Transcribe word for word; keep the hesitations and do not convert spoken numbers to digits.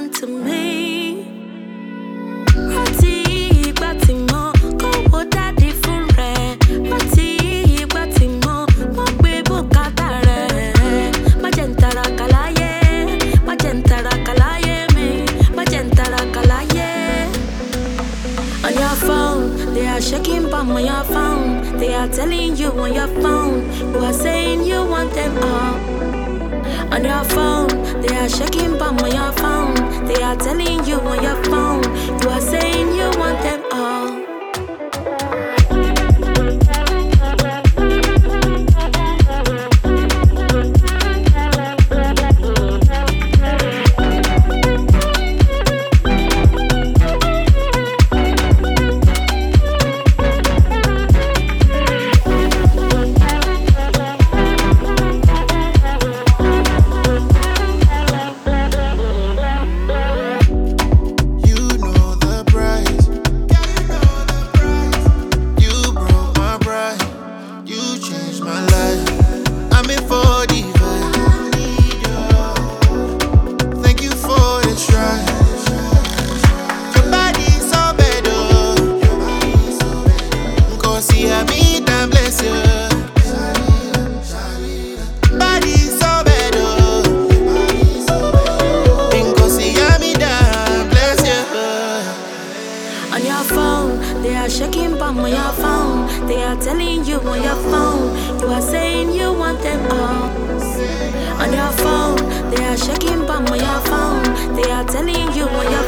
done to me. Rántí ìgbà tí mo kówó dádì fún rẹ. Rántí ìgbà tí mo mo gbé bùkátà rẹ. Má jẹ́ n tàràkà láyé, má jẹ́ n tàràkà láyé mi, má jẹ́ n tàràkà láyé. On your phone, they are shaking bomb on your phone. They are telling you on your phone, you are saying you want them all. On your phone, they are shaking bomb on your phone. They are telling you on your phone, you are saying you want them all. On your phone, they are shaking bomb on your phone. They are telling you on your phone, you are saying you want them all. On your phone, they are shaking bomb on your phone. They are telling you on your